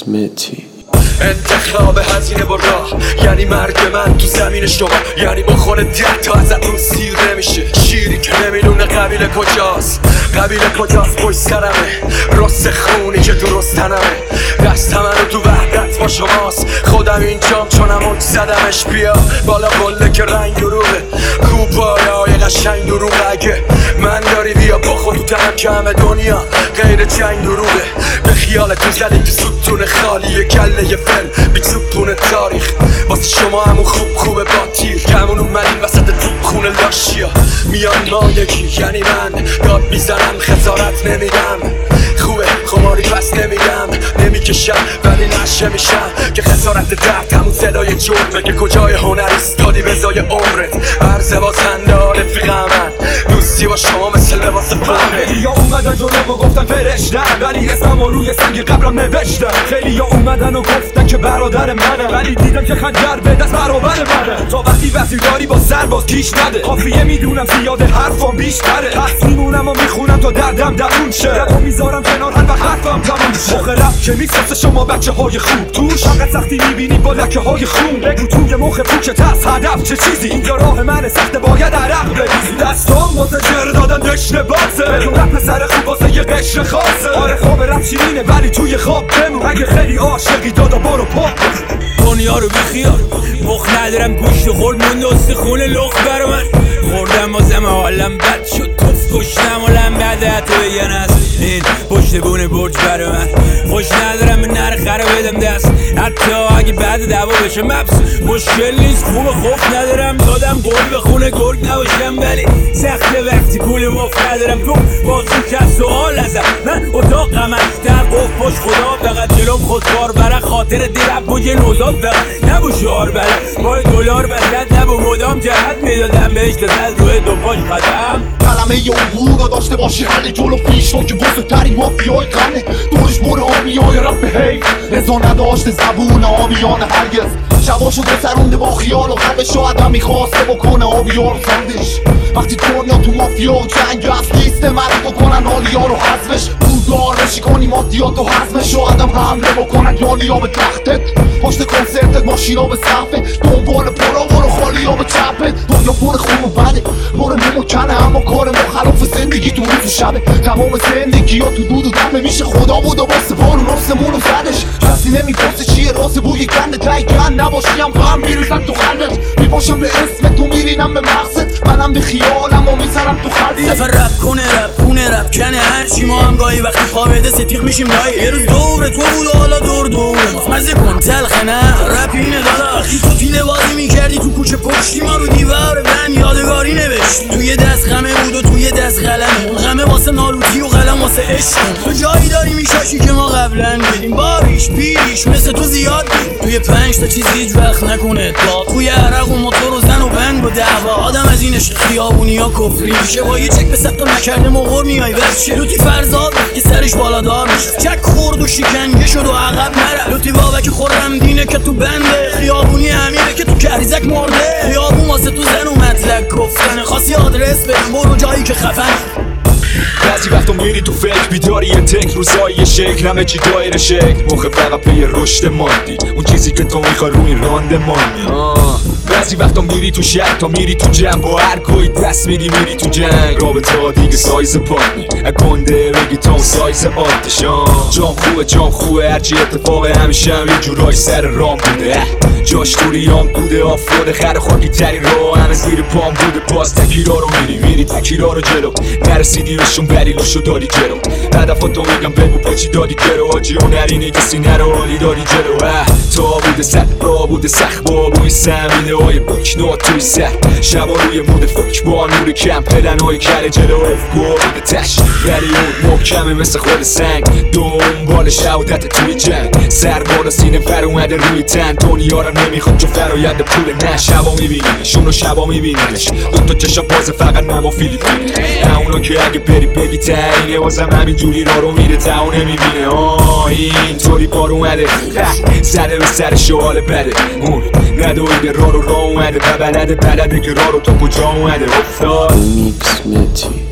متی انتخاب هزینه با راه یعنی مرگ من تو زمین شما، یعنی بخوره 10 تا ازتون سیر نمیشه. شیری که نمیدونه قبیله کجاست، قبیله کجاست پشت سرمه، راست خونی که درست تنمه. دست منو تو وحدت با شماست، خودم اینجام چونم اوج زدمش. بیا بالا قله که رنگ دروغه، کوپایای قشنگ دروغه. اگه من داری بیا با خود تو تنم که همه دنیا غیر جنگ دروغه. به خیالتون زدی تو ستون خالی کله فل بی چوبون تاریخ، واسه شما همون خوبه با تیر کمون اومدین وسط تو خونه لاشیا. میان ما یکی یعنی من داد میزنم خسارت نمیدم، خوبه خماری پس نمیدم، نمیکشم ولی نشه میشم که خسارت درد همون صدای جرمه که کجای هنریست دادی به زای عمرت. عرضه بازنده رفیق من دوستی با شما مثل لباس پاره. خیلی ها اومدن جلوم و گفتن فرشتن، ولی اسمم رو روی سنگ قبرم نوشتن. خیلی ها اومدن و گفتن که برادر منه، ولی دیدم که خنجر به دست برابر منه. تا وقتی وزیرداری با سرباز کیش نده، قافیه میدونم زیاد حرفام بیشتره. پس میمونم و میخونم تا دردم دوون شه، و میذارم کنار هر وقت حرفم تموم شه. موقع رپ که میسازه شما بچه های خوب توش فقط سختی میبینی با لکه های خون. بگو توی مخ پوچت هست هدف چه چیزی، اینجا راه من سخته باید عرق بریزی. دستام واسه جر دادن دشنه بازه، بدون رپ پسر خوب واسه یه قشر خاصه. آره خواب رپ شیرینه ولی توی خواب بمون، اگه خیلی عاشقی دادا برو پاک دنیا رو بیخیال، مخ ندارم گوشت خورد مونده استخونه لخ برا من. خوردم واسم حالم بد شد توف کشتم و لنبده حتی بگن از این پشت بونه برج برا من. خوش ندارم به نر خره بدم دست، حتی اگه بعد دعوا بشه مبس مشکل نیست. خوب خوف ندارم دادم گل به خونه گرگ نباشم، ولی سخته وقتی پول مفت ندارم. تو بازو که سوال ازم من اتاقم از در قف پاش خدا فقط جلوم خودکار برای خاطر دیرب و یه نوزاد فقط نبو شعار برای مای دلار بزد نبو مدام جهت میدادم بهش دزد روی دو پاش قدم. کلمه عبور رو داشته باشی حل جلو پیش رو که بزرگترین مافیای قرنه. دورش بر آمیای رپ حیف رضا نداشته زبون آمیان هرگز. شباشو گذرونده با خیال و قلبش آدم میخواسته بکنه آبیار سندش. وقتی دنیا تو مافیا و جنگ هست لیست مرد بکنن آلیا رو حذفش. بودار بشی کنی مادیات و حزمش و آدم حمله بکنن یالیا به تختت. پشت کنسرتت ماشینا به صفه، دنبال پرا برو خالیا به چپت. دنیا پر خوب و بده پر نمکنه، اما کار مخالف زندگی تو روز و شبه. تمام زندگی ها تو دود و دمه میشه خدا بود و واسه بارون آسمون و زدش. کسی نمیپرسه چیه راست بوی گنده تایی گند نباشیم غم میریزن تو خندت. میباشم به اسم تو میرینم به مقصد، منم به خیالم و میزنم تو خلصت. سفر رپ کنه رپ کنه هرچی ما هم گاهی وقتی خوابیده ستیق میشیم دایی. یه روز دور تو بود و حالا دوره مزه کن تلخه نه رپ اینه دادا. وقتی تو پیله بازی میکردی تو کوچه پشتی ما رو دیوار بن یادگاری نوشت. توی دست غمه بود و توی دست قلمه، غمه واسه نالوتی و قلم واسه عشق. تو جایی داری میشاشی که ما قبلا دیدیم، باریش پیش مثل تو زیاد دید. توی 5 تا چیزی هیچ وقت نکنه داد، توی عرق و موتور و زن و بند و دعوا. آدم از این عشق خیابونی ها کفری میشه، با یه چک به سقف نکرده مغور میای بچه. لوتی فرزاد که سرش بالادار میشه، چک خورد و شکنجه شد و عقب نره. لوتی بابک خورم دینه که تو بنده، خیابونی امیره که تو کریزک مرده. خیابون واسه تو زن و مطلق گفتنه، خواستی آدرس بدم برو جایی که خفن. بعضی وقتا میری تو فکر بیداری یه تک روزایی یه شکل همه چی دایر شکل. موقع فقط پی رشد مادی اون چیزی که تو میخوای روی راندمانی. بعضی وقتا میری تو شهر تا میری تو جمع با هر کوی دست میری تو جنگ. رابطه ها دیگه سایز پاک گنده بگی تا اون سایز عادشان. جام خوبه هرچی اتفاق همیشه هم یه جورای سر رام بوده. جاش تو ریام بوده آفروده خر خاکی ترین راه همه زیر پام بوده. باز تکیرا رو میری تکیرا رو جلو نرسیدی بهشون بریلوشو داری جلو. هدفاتو میگم بگو پاچی دادی جلو. آجی هنرینه کسی نرو حالی داری جلو. تا بوده سر را بوده سخت با بوی سمیده های بکنات توی سر. شبا روی مود فک با نور کم پلن های کره جلو افگو بوده تش. ولی اون محکمه مثل خود سنگ دنبال شهادت توی جنگ. سر بالا سینه پر اومده روی تن دنیا رو نمیخواد چون فرایند پول نه. شبا میبینیمشون و شبا میبینیمش دوتا چشا باز فقط نما فیلیپینه. اونا که اگه بری بگی تاینه واسم همین جوری رو میره تا اون نمیبینه. اینطوری بار اومده زده به سر شوال بده. اون ندویده راه رو اومده و بلده که راه رو تا کجا اومده افتاد. میکس متی